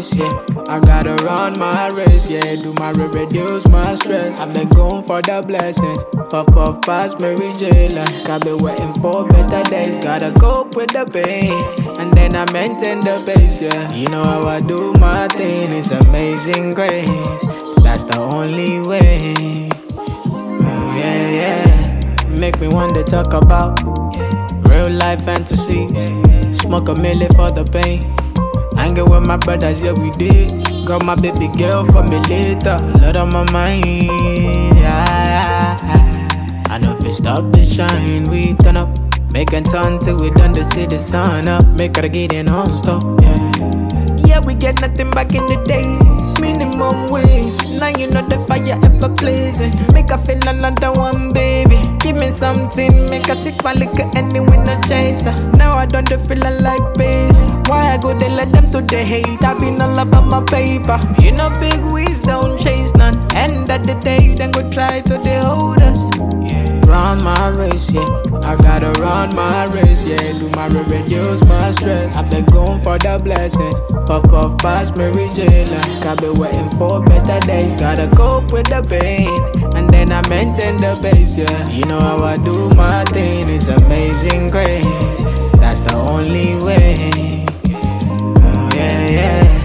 race, yeah. I gotta run my race, yeah. Do my reduce my stress. I've been going for the blessings. Puff past Mary J. Like I've been waiting for better days. Gotta cope with the pain, and then I maintain the pace, yeah. You know how I do my thing, it's amazing grace. That's the only way. Oh, yeah, yeah. Make me want to talk about real life fantasies. Smoke a milli for the pain. Hanging with my brothers, yeah, we did. Got my baby girl for me later. Lot on my mind, yeah. I know if it stop the shine, we turn up. Make it turn till we done to see the sun up. Make her get in on stop, yeah. Yeah, we get nothing back in the days. Minimum wage. Now you know the fire ever blazing. Make her feel another one, baby. Give me something, make her sick my liquor anyway, no chaser. Now I don't feel like base. Why I go they let them to the hate? I been all about my paper. You know big wigs don't chase none. End of the day, then go try to they hold us. Run my race, yeah. I gotta run my race, yeah. Do my reduce my stress. I've been going for the blessings. Puff past Mary J. Like I've been waiting for better days. Gotta cope with the pain, and then I maintain the pace, yeah. You know how I do my thing, it's amazing grace. That's the only way. Oh, yeah, yeah.